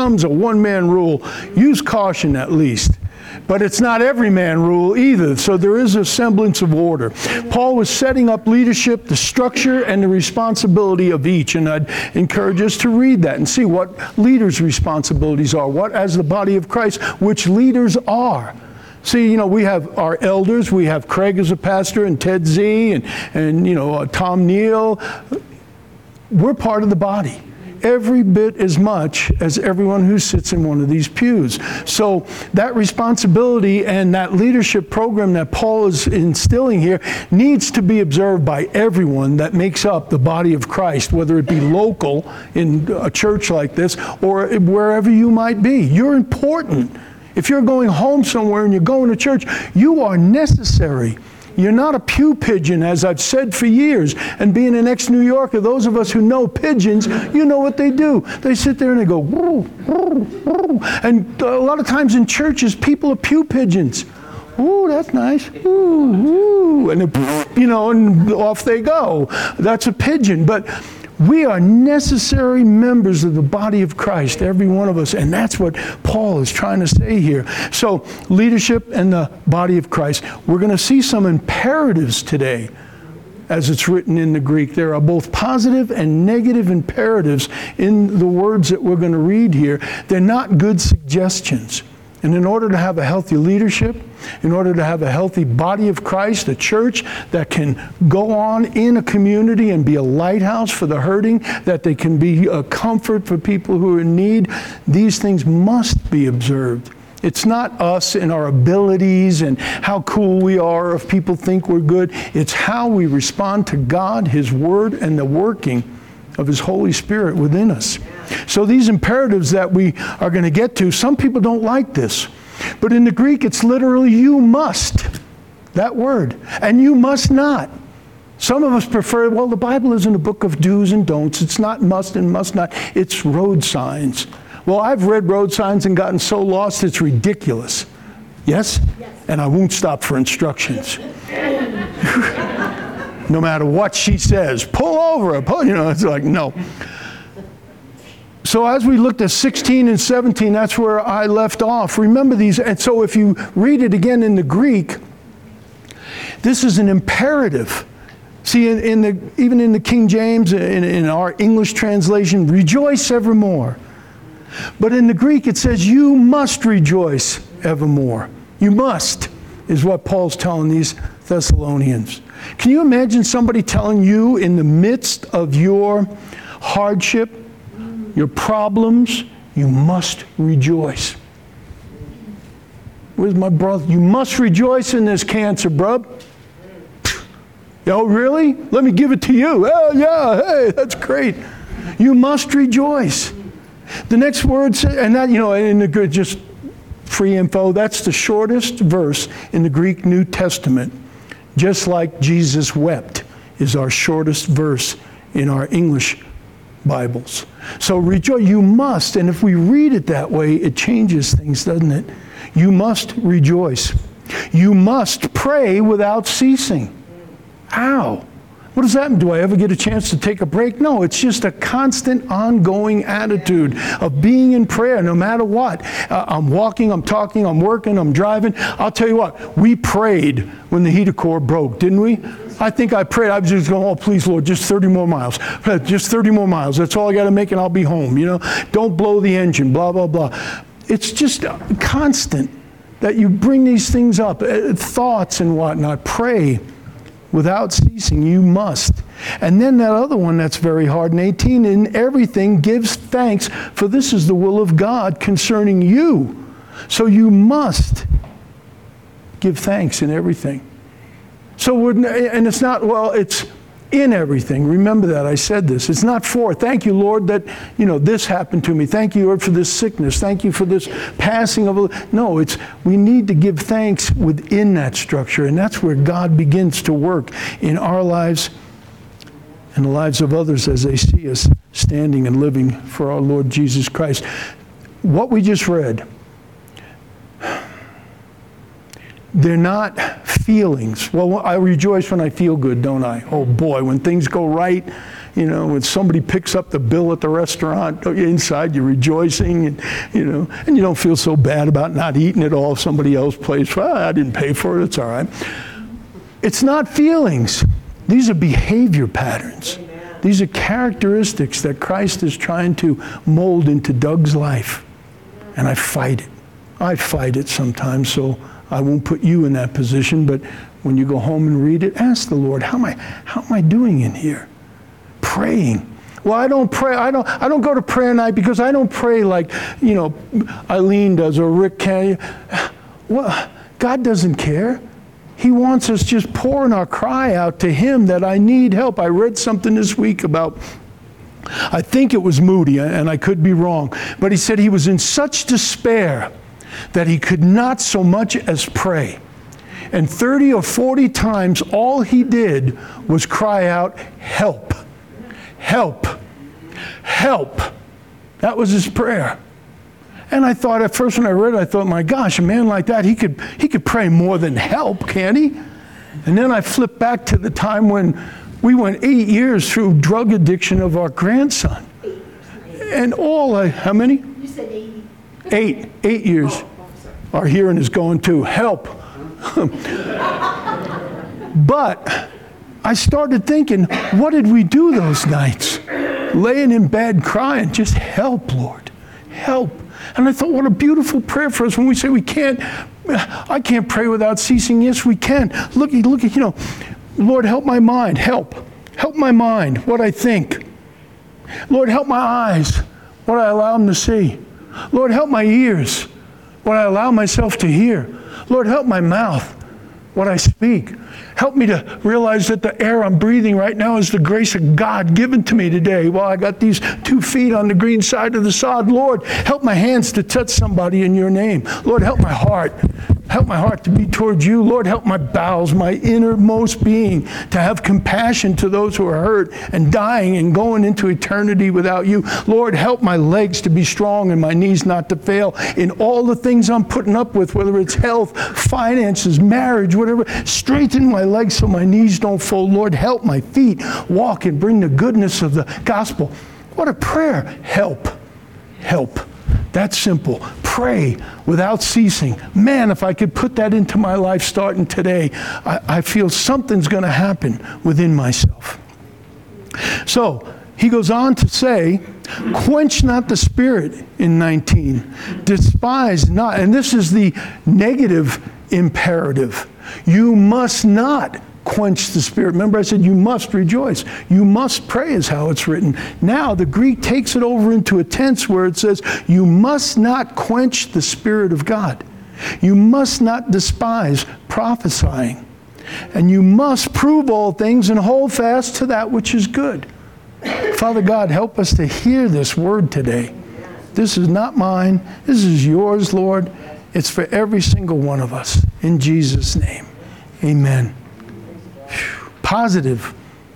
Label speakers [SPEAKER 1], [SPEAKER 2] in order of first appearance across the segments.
[SPEAKER 1] becomes a one-man rule, use caution at least. But it's not every man rule either, so there is a semblance of order. Paul was setting up leadership, the structure, and the responsibility of each, and I'd encourage us to read that and see what leaders' responsibilities are, what, as the body of Christ, which leaders are. See, you know, we have our elders, we have Craig as a pastor, and Ted Z, and you know, Tom Neal. We're part of the body, every bit as much as everyone who sits in one of these pews. So that responsibility and that leadership program that Paul is instilling here needs to be observed by everyone that makes up the body of Christ, whether it be local in a church like this or wherever you might be. You're important. If you're going home somewhere and you're going to church, you are necessary. You're not a pew pigeon, as I've said for years. And being an ex-New Yorker, those of us who know pigeons, you know what they do. They sit there and they go, woo, woo, woo. And a lot of times in churches, people are pew pigeons. Ooh, that's nice. Ooh, ooh. And, you know, and off they go. That's a pigeon. But we are necessary members of the body of Christ, every one of us, and that's what Paul is trying to say here. So, leadership and the body of Christ. We're going to see some imperatives today, as it's written in the Greek. There are both positive and negative imperatives in the words that we're going to read here. They're not good suggestions. And in order to have a healthy leadership, in order to have a healthy body of Christ, a church that can go on in a community and be a lighthouse for the hurting, that they can be a comfort for people who are in need, these things must be observed. It's not us and our abilities and how cool we are if people think we're good. It's how we respond to God, His Word, and the working of His Holy Spirit within us. So these imperatives that we are going to get to, some people don't like this. But in the Greek, it's literally you must, that word. And you must not. Some of us prefer, well, the Bible isn't a book of do's and don'ts. It's not must and must not. It's road signs. Well, I've read road signs and gotten so lost, it's ridiculous. Yes? Yes. And I won't stop for instructions. No matter what she says, pull over, you know, it's like, no. So as we looked at 16 and 17, that's where I left off. Remember these, and so if you read it again in the Greek, this is an imperative. See, even in the King James, in our English translation, rejoice evermore. But in the Greek, it says, you must rejoice evermore. You must, is what Paul's telling these Thessalonians. Can you imagine somebody telling you in the midst of your hardship, your problems, you must rejoice? Where's my brother? You must rejoice in this cancer, bruh. Oh, really? Let me give it to you. Oh, yeah, hey, that's great. You must rejoice. The next word says, and that, you know, in the good, just free info, that's the shortest verse in the Greek New Testament. Just like Jesus wept is our shortest verse in our English Bibles. So rejoice, you must, and if we read it that way, it changes things, doesn't it? You must rejoice. You must pray without ceasing. Ow! What does that mean? Do I ever get a chance to take a break? No, it's just a constant, ongoing attitude of being in prayer no matter what. I'm walking, I'm talking, I'm working, I'm driving. I'll tell you what, we prayed when the heater core broke, didn't we? I think I prayed. I was just going, oh, please, Lord, just 30 more miles. Just 30 more miles. That's all I got to make and I'll be home, you know. Don't blow the engine, blah, blah, blah. It's just constant that you bring these things up, thoughts and whatnot. Pray without ceasing, you must. And then that other one that's very hard in 18, in everything gives thanks, for this is the will of God concerning you. So you must give thanks in everything. So, and it's not, well, it's in everything. Remember that, I said this. It's not for, thank you, Lord, that, you know, this happened to me. Thank you, Lord, for this sickness. Thank you for this passing of, no, it's, we need to give thanks within that structure. And that's where God begins to work in our lives and the lives of others as they see us standing and living for our Lord Jesus Christ. What we just read, they're not feelings. Well, I rejoice when I feel good, don't I? Oh boy, when things go right, You know, when somebody picks up the bill at the restaurant, inside you're rejoicing, and and you don't feel so bad about not eating it all. If somebody else pays for it, I didn't pay for it, it's all right. It's not feelings. These are behavior patterns. Amen. These are characteristics that Christ is trying to mold into Doug's life. And I fight it. I fight it sometimes, so I won't put you in that position, but when you go home and read it, ask the Lord, how am I doing in here? Praying. Well, I don't pray. I don't go to prayer night because I don't pray like, Eileen does or Rick can. Well, God doesn't care. He wants us just pouring our cry out to Him that I need help. I read something this week about, I think it was Moody, and I could be wrong, but he said he was in such despair that he could not so much as pray. And 30 or 40 times all he did was cry out, help, help, help. That was his prayer. And I thought at first when I read it, I thought, my gosh, a man like that, he could pray more than help, can't he? And then I flipped back to the time when we went 8 years through drug addiction of our grandson. And how many?
[SPEAKER 2] You said 80.
[SPEAKER 1] 8 years. Our hearing is going to help. But I started thinking, what did we do those nights? Laying in bed crying, just help, Lord, help. And I thought, what a beautiful prayer for us when we say I can't pray without ceasing. Yes, we can. Look, Lord, help my mind, help my mind, what I think. Lord, help my eyes, what I allow them to see. Lord, help my ears, what I allow myself to hear. Lord, help my mouth, what I speak. Help me to realize that the air I'm breathing right now is the grace of God given to me today while I got these 2 feet on the green side of the sod. Lord, help my hands to touch somebody in your name. Lord, help my heart. Help my heart to be towards you. Lord, help my bowels, my innermost being, to have compassion to those who are hurt and dying and going into eternity without you. Lord, help my legs to be strong and my knees not to fail in all the things I'm putting up with, whether it's health, finances, marriage, whatever. Strengthen my legs so my knees don't fold. Lord, help my feet walk and bring the goodness of the gospel. What a prayer. Help. Help. That's simple. Pray without ceasing. Man, if I could put that into my life starting today, I feel something's going to happen within myself. So he goes on to say, quench not the spirit in 19. Despise not. And this is the negative imperative. You must not quench the spirit. Remember I said you must rejoice. You must pray is how it's written. Now the Greek takes it over into a tense where it says you must not quench the Spirit of God. You must not despise prophesying. And you must prove all things and hold fast to that which is good. Father God, help us to hear this word today. This is not mine. This is yours, Lord. It's for every single one of us. In Jesus' name, amen. Positive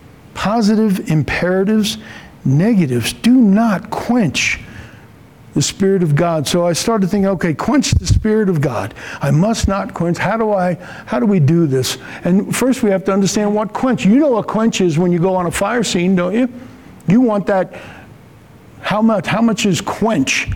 [SPEAKER 1] imperatives, negatives. Do not quench the Spirit of God. So I started thinking, okay, quench the Spirit of God. I must not quench. How do we do this? And first we have to understand what quench. You know what quench is when you go on a fire scene, don't you? You want that. How much is quench?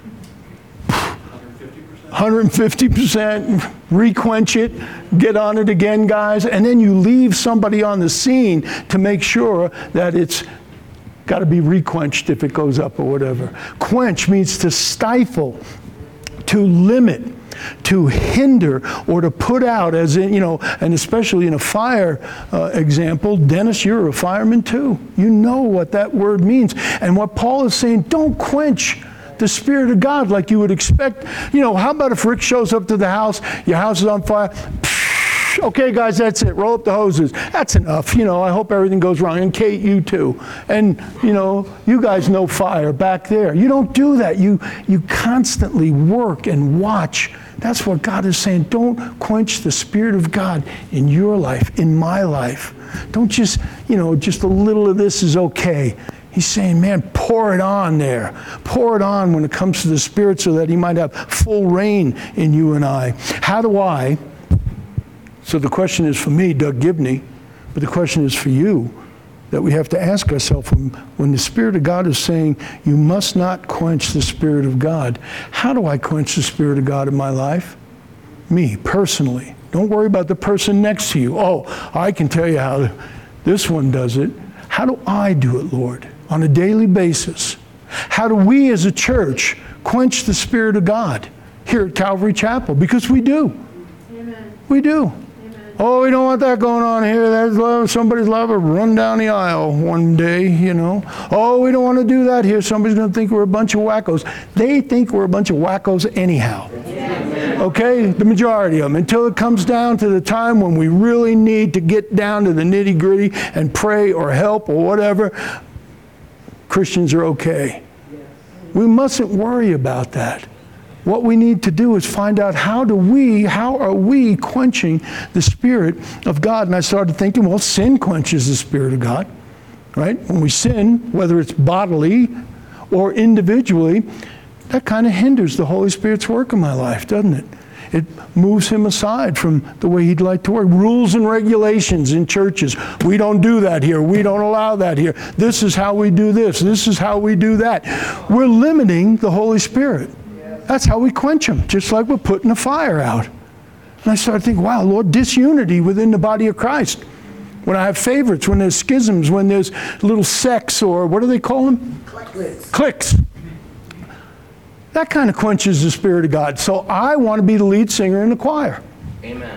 [SPEAKER 1] 150%, re-quench it, get on it again, guys, and then you leave somebody on the scene to make sure that it's got to be re-quenched if it goes up or whatever. Quench means to stifle, to limit, to hinder, or to put out, as in, and especially in a fire example. Dennis, you're a fireman too. You know what that word means. And what Paul is saying, don't quench the Spirit of God like you would expect. How about if Rick shows up to the house, your house is on fire, okay guys, that's it, roll up the hoses. That's enough, I hope everything goes wrong. And Kate, you too. And, you guys know fire back there. You don't do that. You constantly work and watch. That's what God is saying. Don't quench the Spirit of God in your life, in my life. Don't just, just a little of this is okay. He's saying, man, pour it on there. Pour it on when it comes to the Spirit so that He might have full reign in you and I. How do I? So the question is for me, Doug Gibney, but the question is for you. that we have to ask ourselves when the Spirit of God is saying, you must not quench the Spirit of God. How do I quench the Spirit of God in my life? Me, personally. Don't worry about the person next to you. Oh, I can tell you how this one does it. How do I do it, Lord, on a daily basis? How do we as a church quench the Spirit of God here at Calvary Chapel? Because we do.
[SPEAKER 2] Amen.
[SPEAKER 1] We do.
[SPEAKER 2] Amen.
[SPEAKER 1] Oh, we don't want that going on here. Somebody's liable to run down the aisle one day, you know. Oh, we don't want to do that here. Somebody's going to think we're a bunch of wackos. They think we're a bunch of wackos anyhow.
[SPEAKER 2] Amen.
[SPEAKER 1] Okay? The majority of them. Until it comes down to the time when we really need to get down to the nitty-gritty and pray or help or whatever, Christians are okay. We mustn't worry about that. What we need to do is find out how are we quenching the Spirit of God? And I started thinking, well, sin quenches the Spirit of God, right? When we sin, whether it's bodily or individually, that kind of hinders the Holy Spirit's work in my life, doesn't it? It moves him aside from the way he'd like to work. Rules and regulations in churches. We don't do that here. We don't allow that here. This is how we do this. This is how we do that. We're limiting the Holy Spirit. That's how we quench him, just like we're putting a fire out. And I started thinking, wow, Lord, disunity within the body of Christ. When I have favorites, when there's schisms, when there's little sects, or what do they call them? Cliques. That kind of quenches the Spirit of God. So I want to be the lead singer in the choir.
[SPEAKER 3] Amen.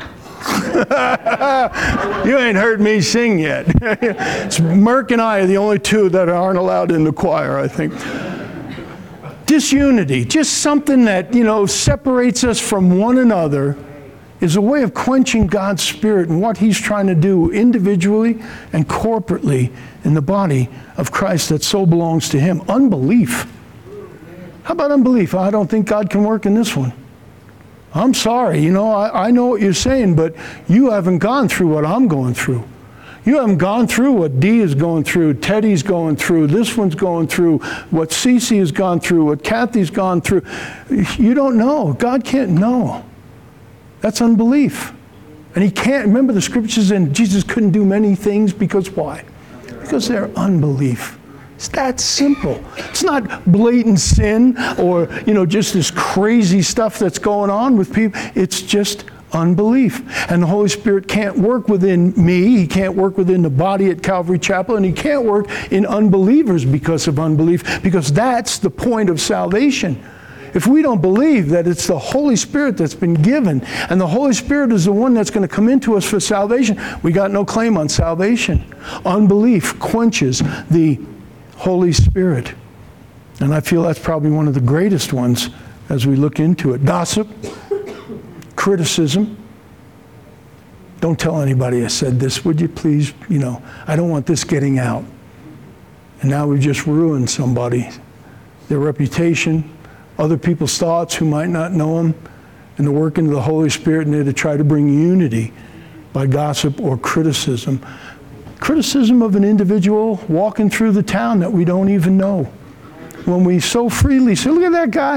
[SPEAKER 1] You ain't heard me sing yet. It's Merck and I are the only two that aren't allowed in the choir, I think. Disunity, just something that, separates us from one another, is a way of quenching God's Spirit and what he's trying to do individually and corporately in the body of Christ that so belongs to him. Unbelief. How about unbelief? I don't think God can work in this one. I'm sorry, I know what you're saying, but you haven't gone through what I'm going through. You haven't gone through what Dee is going through, Teddy's going through, this one's going through, what Cece has gone through, what Kathy's gone through. You don't know. God can't know. That's unbelief. And he can't. Remember the scriptures, and Jesus couldn't do many things because why? Because they're unbelief. It's that simple. It's not blatant sin or, just this crazy stuff that's going on with people. It's just unbelief. And the Holy Spirit can't work within me. He can't work within the body at Calvary Chapel. And he can't work in unbelievers because of unbelief, because that's the point of salvation. If we don't believe that it's the Holy Spirit that's been given, and the Holy Spirit is the one that's going to come into us for salvation, we got no claim on salvation. Unbelief quenches the Holy Spirit. And I feel that's probably one of the greatest ones as we look into it. Gossip, criticism. Don't tell anybody I said this, would you please? I don't want this getting out. And now we've just ruined somebody, their reputation, other people's thoughts who might not know them, and the working of the Holy Spirit in there to try to bring unity by gossip or criticism. Criticism of an individual walking through the town that we don't even know. When we so freely say, look at that guy.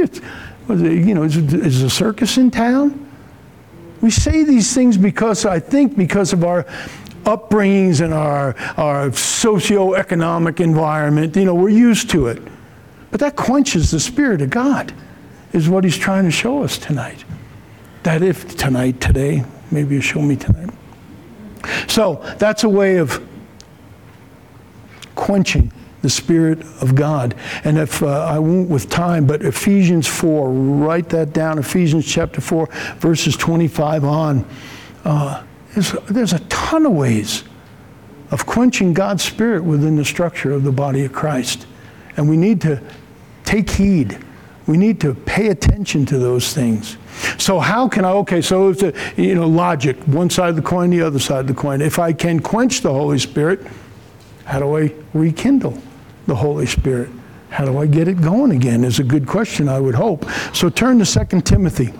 [SPEAKER 1] Is a circus in town? We say these things because of our upbringings and our socioeconomic environment. We're used to it. But that quenches the Spirit of God, is what he's trying to show us tonight. Today, maybe you'll show me tonight. So that's a way of quenching the Spirit of God. And if I won't with time, but Ephesians 4, write that down, Ephesians chapter 4, verses 25 on. There's a ton of ways of quenching God's Spirit within the structure of the body of Christ. And we need to take heed. We need to pay attention to those things. So how can so it's logic, one side of the coin, the other side of the coin. If I can quench the Holy Spirit, how do I rekindle the Holy Spirit? How do I get it going again is a good question, I would hope. So turn to 2 Timothy.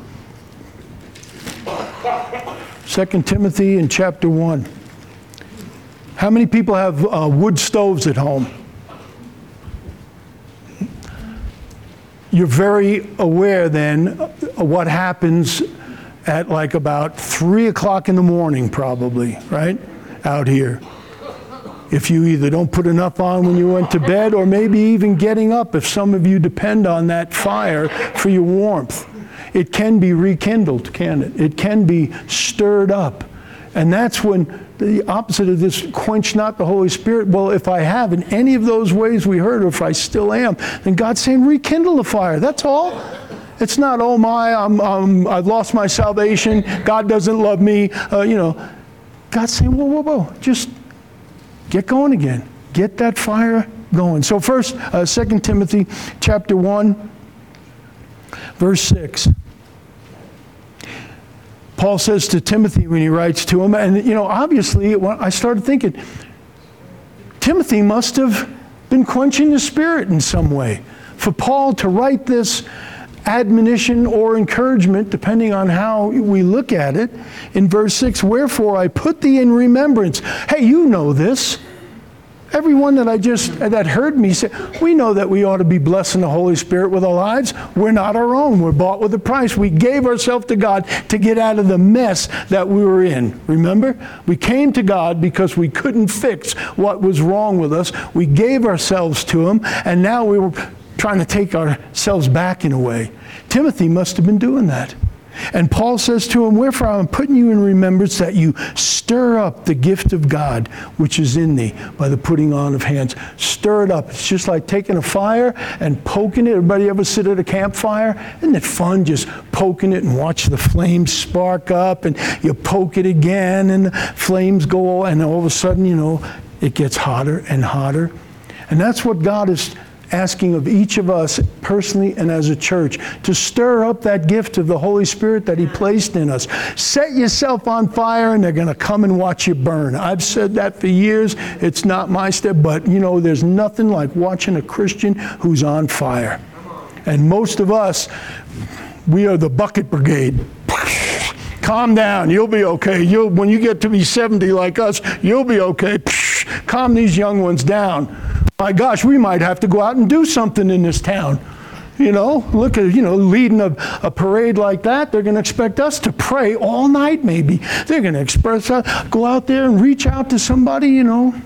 [SPEAKER 1] 2 Timothy in chapter 1. How many people have wood stoves at home? You're very aware then of what happens at like about 3 o'clock in the morning probably, right? Out here. If you either don't put enough on when you went to bed, or maybe even getting up, if some of you depend on that fire for your warmth. It can be rekindled, can it? It can be stirred up. And that's when the opposite of this, quench not the Holy Spirit. Well, if I have in any of those ways we heard, or if I still am, then God's saying rekindle the fire. That's all. It's not, oh my, I've lost my salvation. God doesn't love me. God's saying, whoa. Just get going again. Get that fire going. So first, 2 Timothy chapter 1, verse 6. Paul says to Timothy when he writes to him, and obviously I started thinking, Timothy must have been quenching the Spirit in some way. For Paul to write this admonition or encouragement, depending on how we look at it, in verse 6, wherefore I put thee in remembrance. Hey, you know this. Everyone that heard me say, we know that we ought to be blessing the Holy Spirit with our lives. We're not our own. We're bought with a price. We gave ourselves to God to get out of the mess that we were in. Remember? We came to God because we couldn't fix what was wrong with us. We gave ourselves to Him, and now we were trying to take ourselves back in a way. Timothy must have been doing that. And Paul says to him, wherefore I'm putting you in remembrance that you stir up the gift of God which is in thee by the putting on of hands. Stir it up. It's just like taking a fire and poking it. Everybody ever sit at a campfire? Isn't it fun just poking it and watch the flames spark up, and you poke it again and the flames go, and all of a sudden, it gets hotter and hotter. And that's what God is asking of each of us personally and as a church, to stir up that gift of the Holy Spirit that He placed in us. Set yourself on fire and they're going to come and watch you burn. I've said that for years. It's not my step, but there's nothing like watching a Christian who's on fire. And most of us, we are the bucket brigade. Calm down, you'll be okay. When you get to be 70 like us, you'll be okay. Calm these young ones down. My gosh, we might have to go out and do something in this town. Look at, leading a parade like that, they're going to expect us to pray all night maybe. They're going to go out there and reach out to somebody,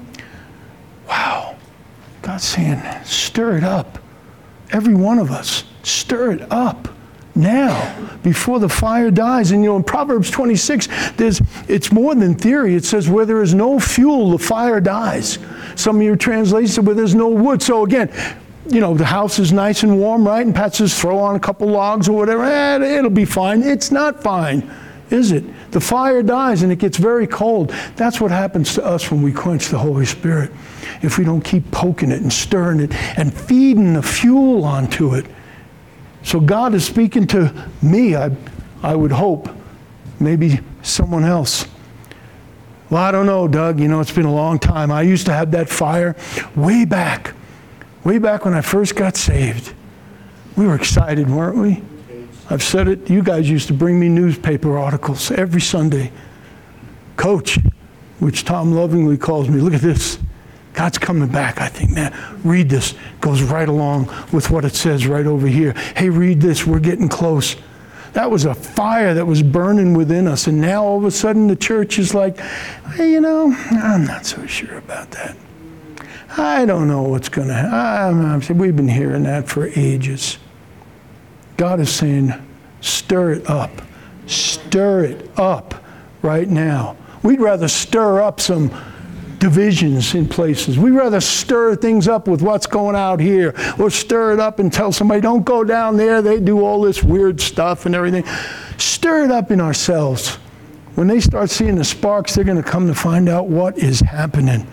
[SPEAKER 1] Wow. God's saying, stir it up. Every one of us, stir it up now, before the fire dies. And in Proverbs 26, it's more than theory. It says, where there is no fuel, the fire dies. Some of your translations say, where there's no wood. So again, the house is nice and warm, right? And Pat says, throw on a couple logs or whatever. It'll be fine. It's not fine, is it? The fire dies and it gets very cold. That's what happens to us when we quench the Holy Spirit. If we don't keep poking it and stirring it and feeding the fuel onto it. So God is speaking to me, I would hope, maybe someone else. Well, I don't know, Doug. It's been a long time. I used to have that fire way back when I first got saved. We were excited, weren't we? I've said it. You guys used to bring me newspaper articles every Sunday. Coach, which Tom lovingly calls me, look at this. God's coming back, I think. Man, read this. Goes right along with what it says right over here. Hey, read this. We're getting close. That was a fire that was burning within us. And now all of a sudden the church is like, hey, I'm not so sure about that. I don't know what's going to happen. We've been hearing that for ages. God is saying, stir it up. Stir it up right now. We'd rather stir up some divisions in places. We'd rather stir things up with what's going out here, or stir it up and tell somebody, don't go down there, they do all this weird stuff and everything. Stir it up in ourselves. When they start seeing the sparks, they're going to come to find out what is happening.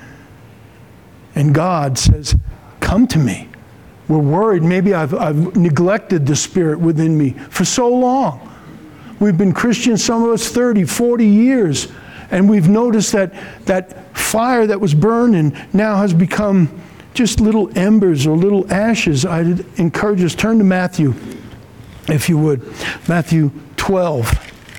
[SPEAKER 1] And God says, come to me. We're worried. Maybe I've neglected the Spirit within me for so long. We've been Christians, some of us 30, 40 years. And we've noticed that fire that was burning now has become just little embers or little ashes. I'd encourage us, turn to Matthew, if you would. Matthew 12.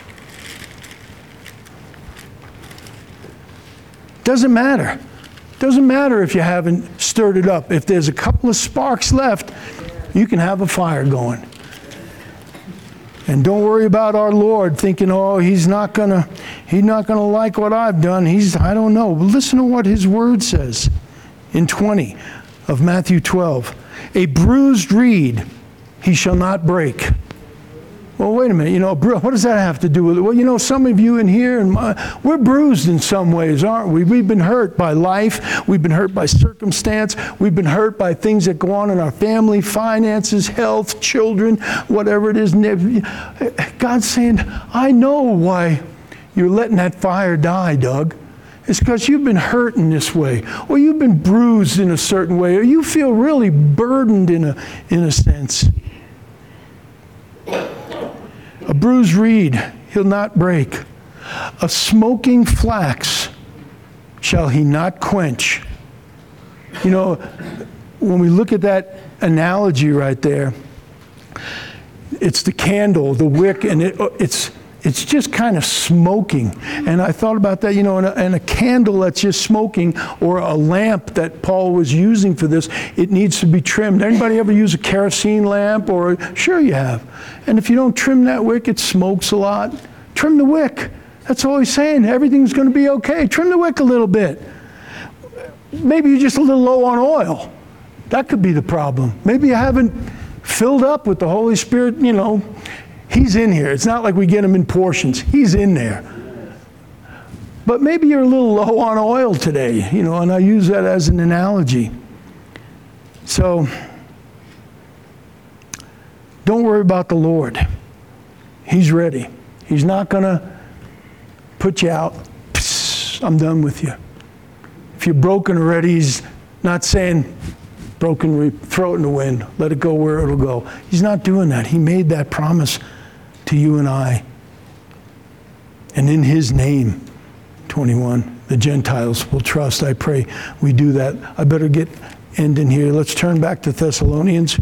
[SPEAKER 1] Doesn't matter. Doesn't matter if you haven't stirred it up. If there's a couple of sparks left, you can have a fire going. And don't worry about our Lord thinking, oh, he's not gonna like what I've done. I don't know. But listen to what his word says in 20 of Matthew 12. A bruised reed he shall not break. Well, wait a minute. What does that have to do with it? Well, some of you in here, we're bruised in some ways, aren't we? We've been hurt by life. We've been hurt by circumstance. We've been hurt by things that go on in our family, finances, health, children, whatever it is. God's saying, I know why you're letting that fire die, Doug. It's because you've been hurt in this way, or you've been bruised in a certain way, or you feel really burdened in a sense. A bruised reed he'll not break. A smoking flax shall he not quench. When we look at that analogy right there, it's the candle, the wick, and it's just kind of smoking. And I thought about that, and a candle that's just smoking, or a lamp that Paul was using for this, it needs to be trimmed. Anybody ever use a kerosene lamp? Sure you have. And if you don't trim that wick, it smokes a lot. Trim the wick. That's all he's saying. Everything's going to be okay. Trim the wick a little bit. Maybe you're just a little low on oil. That could be the problem. Maybe you haven't filled up with the Holy Spirit, He's in here. It's not like we get him in portions. He's in there. But maybe you're a little low on oil today, and I use that as an analogy. So, don't worry about the Lord. He's ready. He's not going to put you out. Psst, I'm done with you. If you're broken already, he's not saying, broken, throw it in the wind. Let it go where it'll go. He's not doing that. He made that promise to you and I. And in his name, 21, the Gentiles will trust. I pray we do that. I better end in here. Let's turn back to Thessalonians.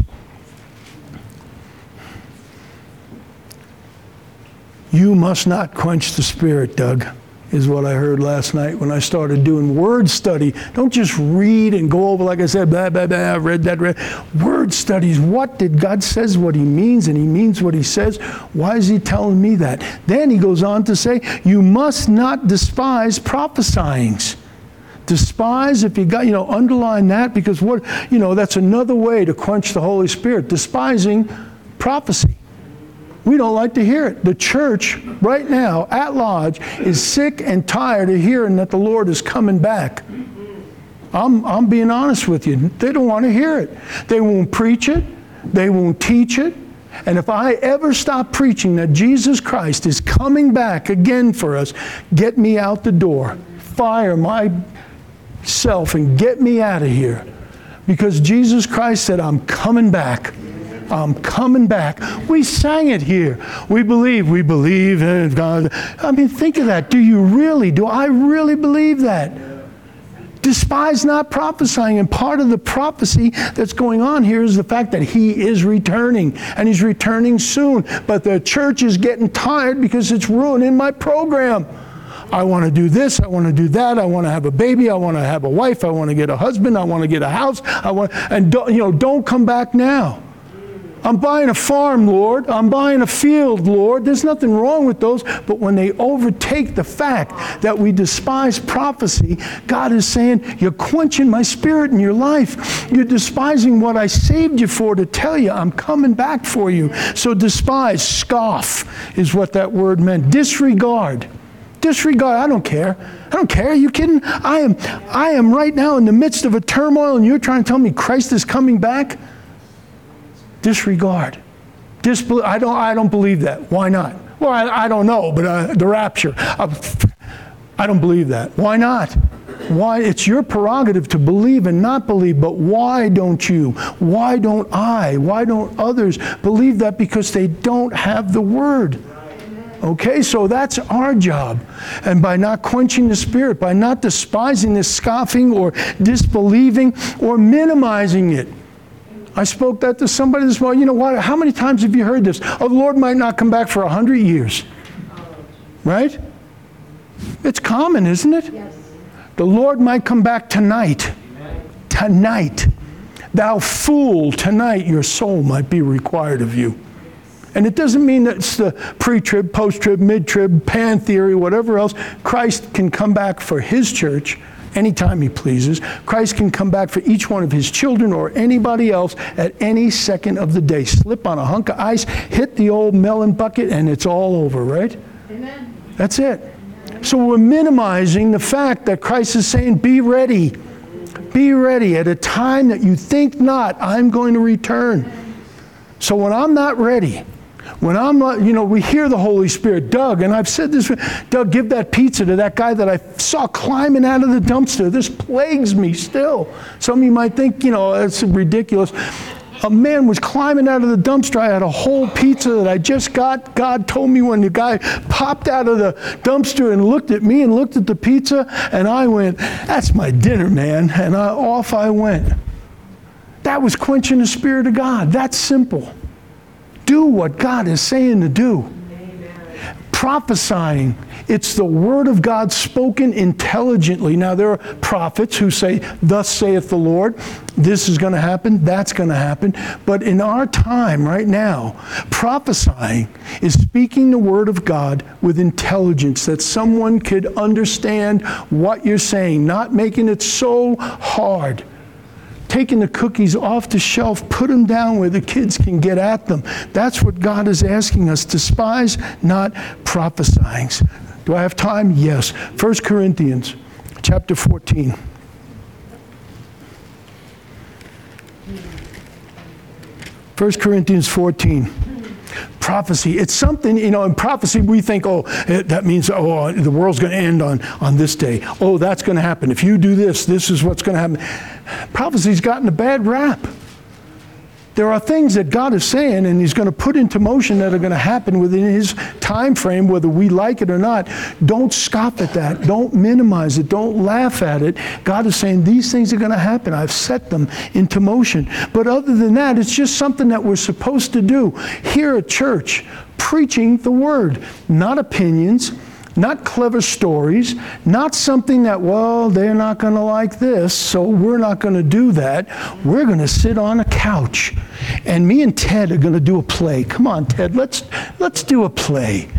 [SPEAKER 1] You must not quench the Spirit, Doug, is what I heard last night when I started doing word study. Don't just read and go over, like I said, blah, blah, blah, I've read that. Word studies. What did God says what he means, and he means what he says? Why is he telling me that? Then he goes on to say, you must not despise prophesyings. Despise, if you got, underline that, because that's another way to quench the Holy Spirit. Despising prophecy. We don't like to hear it. The church right now at large is sick and tired of hearing that the Lord is coming back. I'm being honest with you. They don't want to hear it. They won't preach it. They won't teach it. And if I ever stop preaching that Jesus Christ is coming back again for us, get me out the door. Fire myself and get me out of here. Because Jesus Christ said, I'm coming back. I'm coming back. We sang it here. We believe in God. I mean, think of that. Do I really believe that? Despise not prophesying. And part of the prophecy that's going on here is the fact that he is returning. And he's returning soon. But the church is getting tired because it's ruining my program. I want to do this. I want to do that. I want to have a baby. I want to have a wife. I want to get a husband. I want to get a house. Don't come back now. I'm buying a farm, Lord. I'm buying a field, Lord. There's nothing wrong with those. But when they overtake the fact that we despise prophecy, God is saying, you're quenching my spirit in your life. You're despising what I saved you for to tell you I'm coming back for you. So despise, scoff is what that word meant. Disregard. Disregard. I don't care. I don't care. Are you kidding? I am right now in the midst of a turmoil and you're trying to tell me Christ is coming back? Disregard. I don't believe that. Why not? Well, I don't know, but the rapture. I don't believe that. Why not? Why? It's your prerogative to believe and not believe, but why don't you? Why don't I? Why don't others believe that? Because they don't have the Word. Okay, so that's our job. And by not quenching the Spirit, by not despising this, scoffing or disbelieving or minimizing it. I spoke that to somebody this morning. You know what? How many times have you heard this? Oh, the Lord might not come back for 100 years. Right? It's common, isn't it?
[SPEAKER 2] Yes.
[SPEAKER 1] The Lord might come back tonight. Tonight. Thou fool, tonight your soul might be required of you. And it doesn't mean that it's the pre-trib, post-trib, mid-trib, pan theory, whatever else. Christ can come back for his church anytime he pleases. Christ can come back for each one of his children or anybody else at any second of the day. Slip on a hunk of ice, hit the old melon bucket, and it's all over, right?
[SPEAKER 2] Amen.
[SPEAKER 1] That's it. So we're minimizing the fact that Christ is saying, be ready. Be ready. At a time that you think not, I'm going to return. So when I'm not ready, when I'm not, we hear the Holy Spirit, Doug, and I've said this, Doug, give that pizza to that guy that I saw climbing out of the dumpster. This plagues me still. Some of you might think, it's ridiculous. A man was climbing out of the dumpster. I had a whole pizza that I just got. God told me when the guy popped out of the dumpster and looked at me and looked at the pizza, and I went, that's my dinner, man. And off I went. That was quenching the Spirit of God. That's simple. Do what God is saying to do. Amen. Prophesying, it's the word of God spoken intelligently. Now, there are prophets who say, thus saith the Lord, this is going to happen, that's going to happen. But in our time right now, prophesying is speaking the word of God with intelligence that someone could understand what you're saying, not making it so hard. Taking the cookies off the shelf, put them down where the kids can get at them. That's what God is asking us. Despise not prophesying. Do I have time? Yes. 1 Corinthians chapter 14. First Corinthians 14. Prophecy. It's something, in prophecy we think, that means, the world's going to end on this day. Oh, that's going to happen. If you do this, this is what's going to happen. Prophecy's gotten a bad rap. There are things that God is saying and he's going to put into motion that are going to happen within his time frame, whether we like it or not. Don't scoff at that. Don't minimize it. Don't laugh at it. God is saying these things are going to happen. I've set them into motion. But other than that, it's just something that we're supposed to do here at church, preaching the word, not opinions, not clever stories, not something that, they're not going to like this, so we're not going to do that. We're going to sit on a couch. And me and Ted are going to do a play. Come on, Ted, let's do a play.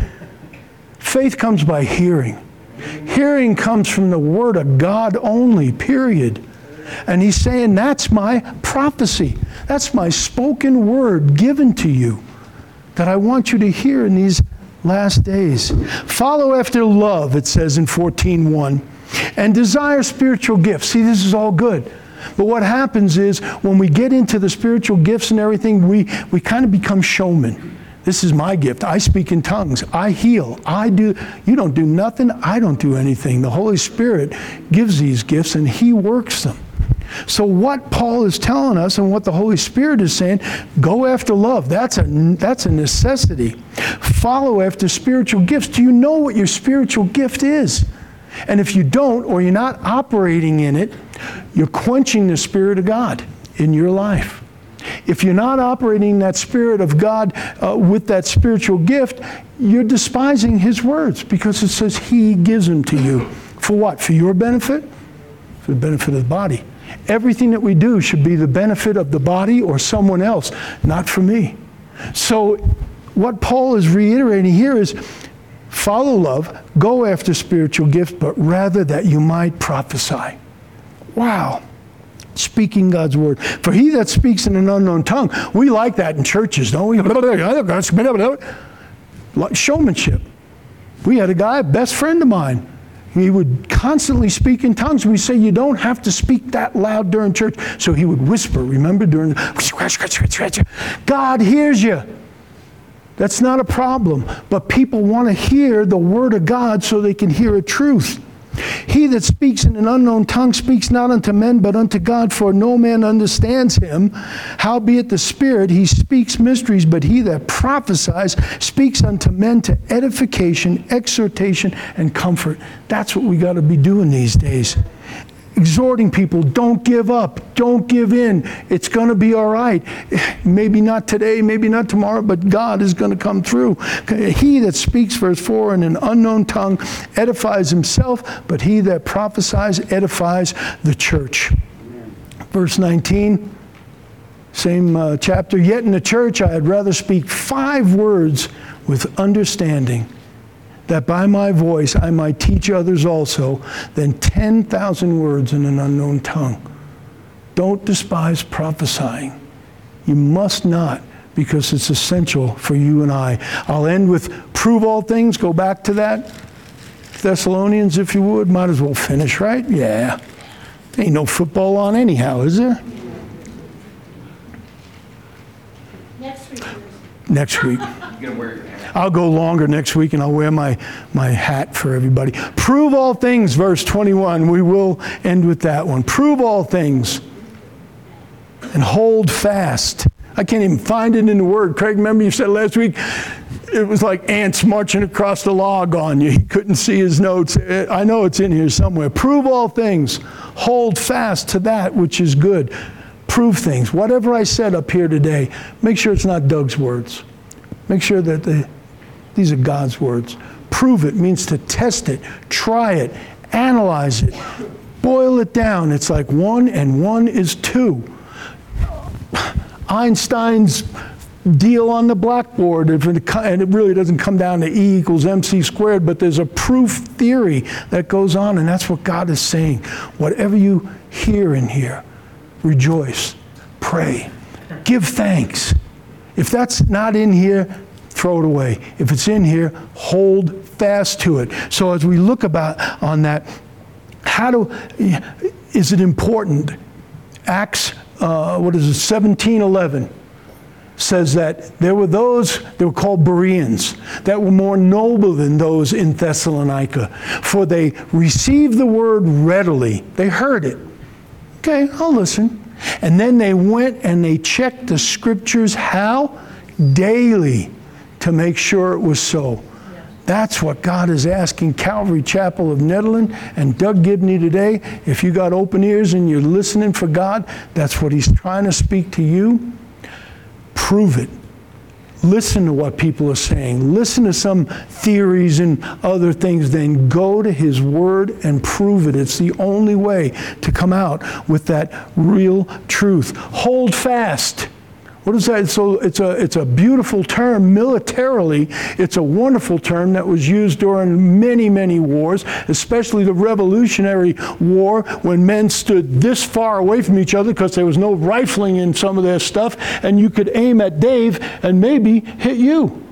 [SPEAKER 1] Faith comes by hearing. Hearing comes from the word of God only, period. And he's saying, that's my prophecy. That's my spoken word given to you that I want you to hear in these last days. Follow after love, it says in 14:1, and desire spiritual gifts. See, this is all good. But what happens is when we get into the spiritual gifts and everything, we kind of become showmen. This is my gift. I speak in tongues. I heal. I do. You don't do nothing. I don't do anything. The Holy Spirit gives these gifts and he works them. So what Paul is telling us and what the Holy Spirit is saying, go after love. That's a necessity. Follow after spiritual gifts. Do you know what your spiritual gift is? And if you don't, or you're not operating in it, you're quenching the Spirit of God in your life. If you're not operating that Spirit of God with that spiritual gift, you're despising his words because it says he gives them to you. For what? For your benefit? For the benefit of the body. Everything that we do should be the benefit of the body or someone else, not for me. So what Paul is reiterating here is follow love, go after spiritual gifts, but rather that you might prophesy. Wow. Speaking God's word. For he that speaks in an unknown tongue, we like that in churches, don't we? Showmanship. We had a guy, a best friend of mine. He would constantly speak in tongues. We say you don't have to speak that loud during church. So he would whisper, remember, during God hears you. That's not a problem. But people want to hear the word of God so they can hear a truth. He that speaks in an unknown tongue speaks not unto men, but unto God, for no man understands him. Howbeit the Spirit, he speaks mysteries, but he that prophesies speaks unto men to edification, exhortation, and comfort. That's what we got to be doing these days. Exhorting people, don't give up, don't give in. It's going to be all right. Maybe not today, maybe not tomorrow, but God is going to come through. He that speaks, verse 4, in an unknown tongue edifies himself, but he that prophesies edifies the church. Verse 19, Same chapter. Yet in the church I had rather speak 5 words with understanding, that by my voice I might teach others also, than 10,000 words in an unknown tongue. Don't despise prophesying. You must not, because it's essential for you and I. I'll end with prove all things. Go back to that. Thessalonians, if you would. Might as well finish, right? Yeah. Ain't no football on anyhow, is there? Next week. I'll go longer next week, and I'll wear my hat for everybody. Prove all things, verse 21. We will end with that one. Prove all things and hold fast. I can't even find it in the Word. Craig, remember you said last week, it was like ants marching across the log on you. He couldn't see his notes. I know it's in here somewhere. Prove all things. Hold fast to that which is good. Prove things. Whatever I said up here today, make sure it's not Doug's words. Make sure that these are God's words. Prove it means to test it, try it, analyze it, boil it down. It's like 1 and 1 is 2. Einstein's deal on the blackboard, and it really doesn't come down to E equals MC squared, but there's a proof theory that goes on, and that's what God is saying. Whatever you hear in here, rejoice, pray, give thanks. If that's not in here, throw it away. If it's in here, hold fast to it. So as we look on that, is it important? Acts, 17:11 says that there were those, they were called Bereans, that were more noble than those in Thessalonica, for they received the word readily. They heard it. Okay, I'll listen. And then they went and they checked the scriptures, how? Daily, to make sure it was so. That's what God is asking Calvary Chapel of Nederland and Doug Gibney today. If you got open ears and you're listening for God, that's what He's trying to speak to you. Prove it. Listen to what people are saying. Listen to some theories and other things. Then go to His Word and prove it. It's the only way to come out with that real truth. Hold fast. What is that? So it's a beautiful term. Militarily, it's a wonderful term that was used during many, many wars, especially the Revolutionary War, when men stood this far away from each other because there was no rifling in some of their stuff, and you could aim at Dave and maybe hit you.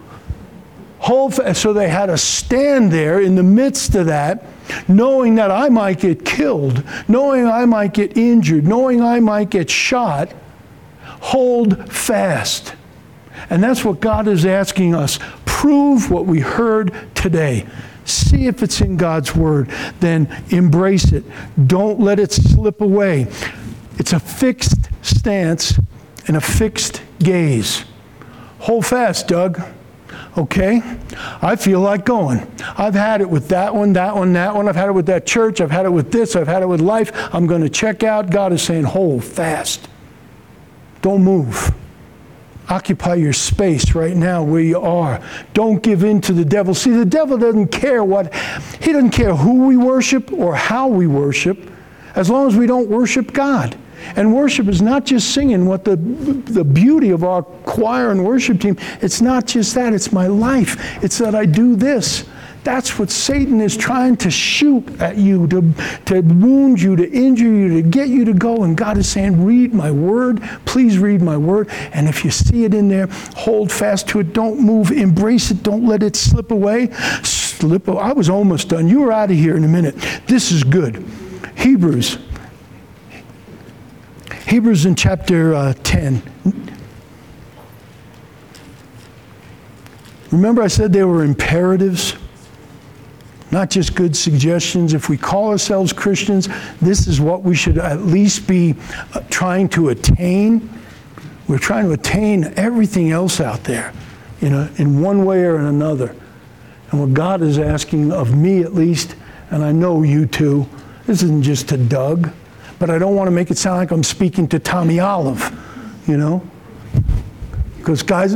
[SPEAKER 1] So they had to stand there in the midst of that, knowing that I might get killed, knowing I might get injured, knowing I might get shot. Hold fast. And that's what God is asking us. Prove what we heard today. See if it's in God's Word. Then embrace it. Don't let it slip away. It's a fixed stance and a fixed gaze. Hold fast, Doug. Okay? I feel like going. I've had it with that one, that one, that one. I've had it with that church. I've had it with this. I've had it with life. I'm going to check out. God is saying, hold fast. Don't move. Occupy your space right now where you are. Don't give in to the devil. See, the devil doesn't care he doesn't care who we worship or how we worship, as long as we don't worship God. And worship is not just singing. What the beauty of our choir and worship team, it's not just that, it's my life. It's that I do this. That's what Satan is trying to shoot at you, to wound you, to injure you, to get you to go. And God is saying, read my word. Please read my word. And if you see it in there, hold fast to it. Don't move. Embrace it. Don't let it slip away. I was almost done. You were out of here in a minute. This is good. Hebrews in chapter 10. Remember I said they were imperatives? Not just good suggestions. If we call ourselves Christians, this is what we should at least be trying to attain. We're trying to attain everything else out there, in one way or in another. And what God is asking of me at least, and I know you too, this isn't just to Doug, but I don't want to make it sound like I'm speaking to Tommy Olive, Because guys,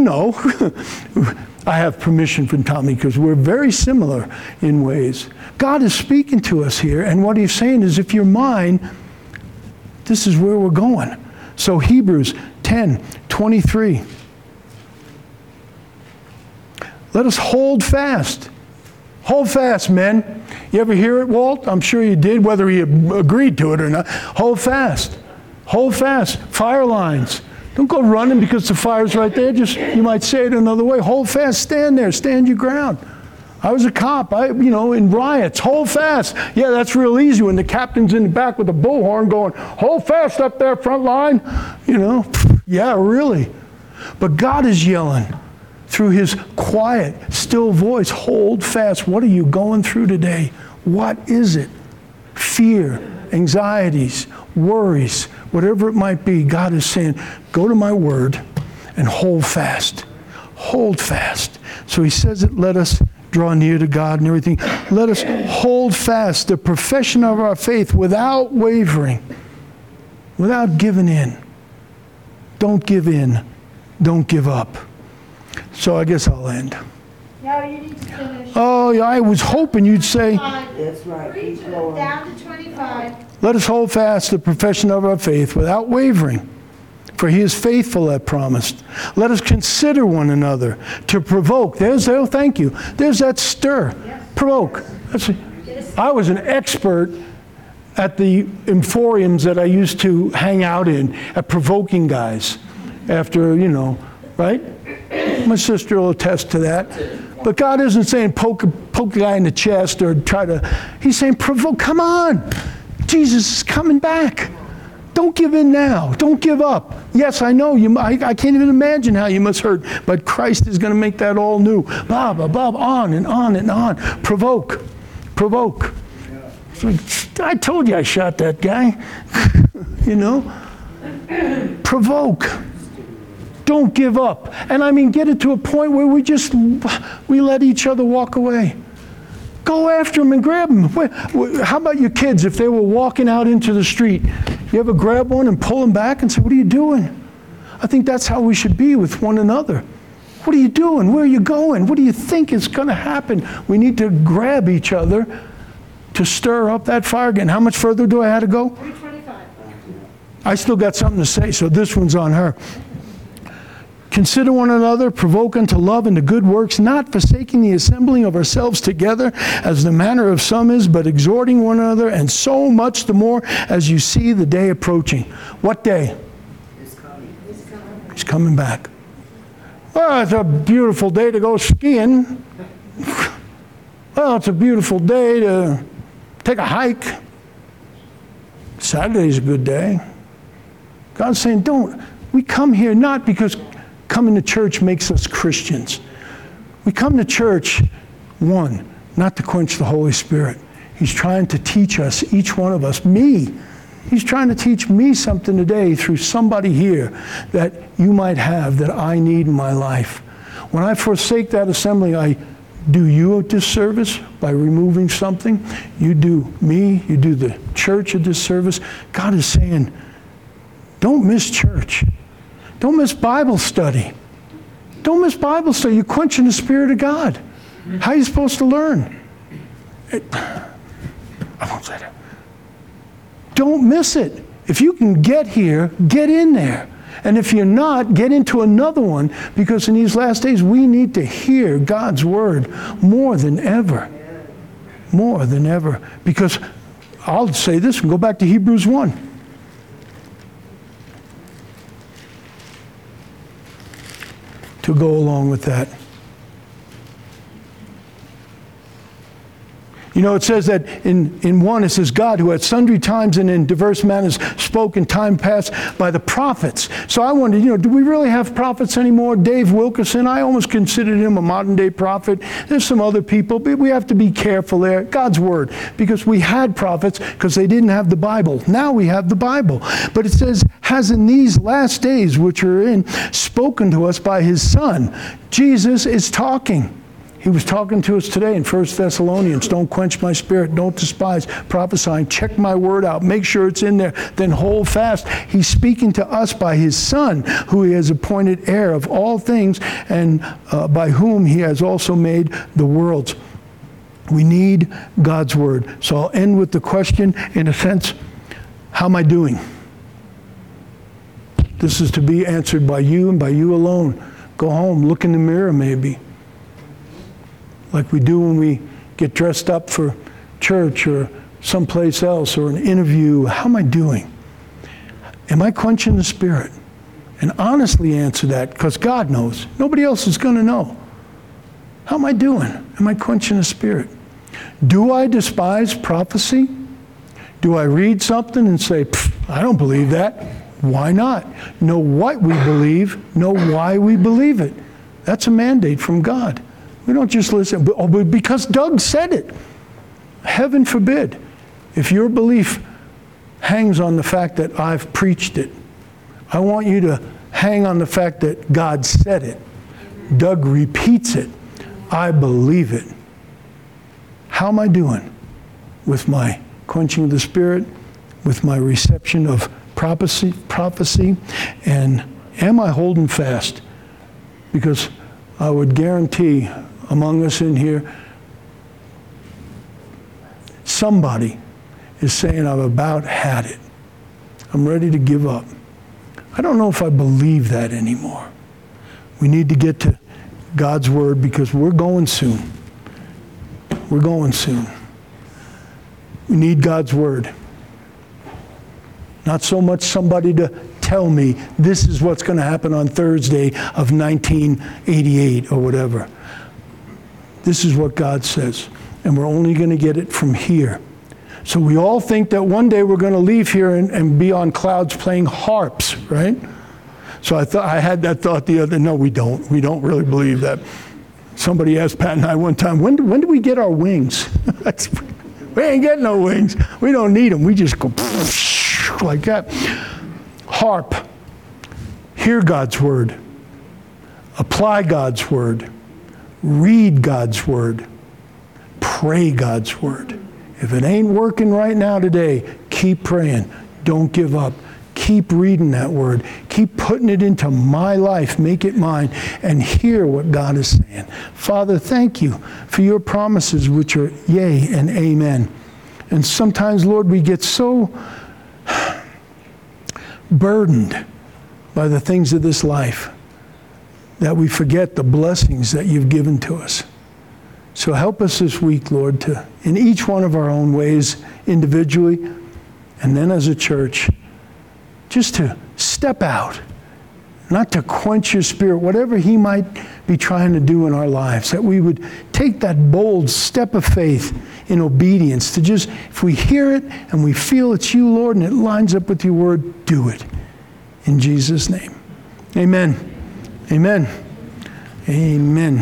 [SPEAKER 1] I have permission from Tommy because we're very similar in ways. God is speaking to us here, and what He's saying is, if you're mine, this is where we're going. So Hebrews 10:23. Let us hold fast. Hold fast, men. You ever hear it, Walt? I'm sure you did, whether he agreed to it or not. Hold fast. Hold fast. Fire lines. Don't go running because the fire's right there. Just, you might say it another way. Hold fast. Stand there. Stand your ground. I was a cop, in riots. Hold fast. Yeah, that's real easy when the captain's in the back with a bullhorn going, hold fast up there, front line. Yeah, really. But God is yelling through his quiet, still voice, hold fast. What are you going through today? What is it? Fear, anxieties, worries, whatever it might be. God is saying, go to my word and hold fast. Hold fast. So he says it, let us draw near to God and everything. Let us hold fast the profession of our faith without wavering, without giving in. Don't give in. Don't give up. So I guess I'll end.
[SPEAKER 2] No, you need to finish.
[SPEAKER 1] Oh, yeah, I was hoping you'd say,
[SPEAKER 3] That's right.
[SPEAKER 2] Read down to 25.
[SPEAKER 1] let us hold fast the profession of our faith without wavering, for he is faithful that promised. Let us consider one another to provoke. Thank you. There's that stir.
[SPEAKER 2] Yes.
[SPEAKER 1] Provoke. I was an expert at the emporiums that I used to hang out in, at provoking guys after, right? My sister will attest to that. But God isn't saying poke a guy in the chest or he's saying provoke. Come on. Jesus is coming back. Don't give in now. Don't give up. Yes, I know I can't even imagine how you must hurt, but Christ is going to make that all new. Blah, blah, blah, on and on and on. Provoke. Provoke. I told you I shot that guy. Provoke. Don't give up. And get it to a point where we let each other walk away. Go after them and grab them. How about your kids if they were walking out into the street? You ever grab one and pull them back and say, what are you doing? I think that's how we should be with one another. What are you doing? Where are you going? What do you think is going to happen? We need to grab each other to stir up that fire again. How much further do I have to go?
[SPEAKER 2] 325.
[SPEAKER 1] I still got something to say, so this one's on her. Consider one another, provoke unto love and to good works, not forsaking the assembling of ourselves together, as the manner of some is, but exhorting one another, and so much the more as you see the day approaching. What day? He's coming back. Well, it's a beautiful day to go skiing. Well, it's a beautiful day to take a hike. Saturday's a good day. God's saying, we come here not because coming to church makes us Christians. We come to church, one, not to quench the Holy Spirit. He's trying to teach us, each one of us, me. He's trying to teach me something today through somebody here that you might have, that I need in my life. When I forsake that assembly, I do you a disservice by removing something. You do me, you do the church a disservice. God is saying, don't miss church. Don't miss Bible study. Don't miss Bible study. You're quenching the Spirit of God. How are you supposed to learn? I won't say that. Don't miss it. If you can get here, get in there. And if you're not, get into another one, because in these last days we need to hear God's word more than ever. More than ever. Because I'll say this and go back to Hebrews 1. To go along with that. It says that in 1, it says, God, who at sundry times and in diverse manners spoke in time past by the prophets. So I wondered, do we really have prophets anymore? Dave Wilkerson, I almost considered him a modern day prophet. There's some other people, but we have to be careful there. God's word, because we had prophets because they didn't have the Bible. Now we have the Bible. But it says, has in these last days which are in, spoken to us by his Son. Jesus is talking. He was talking to us today in 1 Thessalonians. Don't quench my spirit. Don't despise prophesying. Check my word out. Make sure it's in there. Then hold fast. He's speaking to us by his Son, who he has appointed heir of all things, and by whom he has also made the worlds. We need God's word. So I'll end with the question, in a sense, how am I doing? This is to be answered by you and by you alone. Go home, look in the mirror maybe. Like we do when we get dressed up for church or someplace else or an interview. How am I doing? Am I quenching the Spirit? And honestly answer that, because God knows. Nobody else is going to know. How am I doing? Am I quenching the Spirit? Do I despise prophecy? Do I read something and say, I don't believe that? Why not? Know what we believe, know why we believe it. That's a mandate from God. We don't just listen, but because Doug said it. Heaven forbid, if your belief hangs on the fact that I've preached it, I want you to hang on the fact that God said it. Doug repeats it. I believe it. How am I doing with my quenching of the Spirit, with my reception of prophecy, and am I holding fast? Because I would guarantee among us in here, somebody is saying, I've about had it. I'm ready to give up. I don't know if I believe that anymore. We need to get to God's Word because we're going soon. We're going soon. We need God's Word. Not so much somebody to tell me this is what's going to happen on Thursday of 1988 or whatever. This is what God says. And we're only going to get it from here. So we all think that one day we're going to leave here and be on clouds playing harps, right? So I had that thought the other, no, we don't. We don't really believe that. Somebody asked Pat and I one time, when do we get our wings? We ain't getting no wings. We don't need them. We just go like that. Harp. Hear God's Word. Apply God's Word. Read God's Word. Pray God's Word. If it ain't working right now today, keep praying. Don't give up. Keep reading that Word. Keep putting it into my life. Make it mine. And hear what God is saying. Father, thank you for your promises, which are yea and amen. And sometimes, Lord, we get so burdened by the things of this life that we forget the blessings that you've given to us. So help us this week, Lord, to, in each one of our own ways, individually, and then as a church, just to step out, not to quench your Spirit, whatever he might be trying to do in our lives, that we would take that bold step of faith in obedience to just, if we hear it and we feel it's you, Lord, and it lines up with your word, do it. In Jesus' name. Amen. Amen. Amen.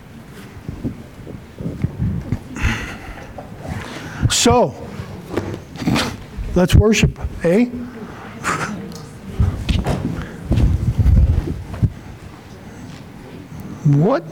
[SPEAKER 1] So, let's worship, eh? What?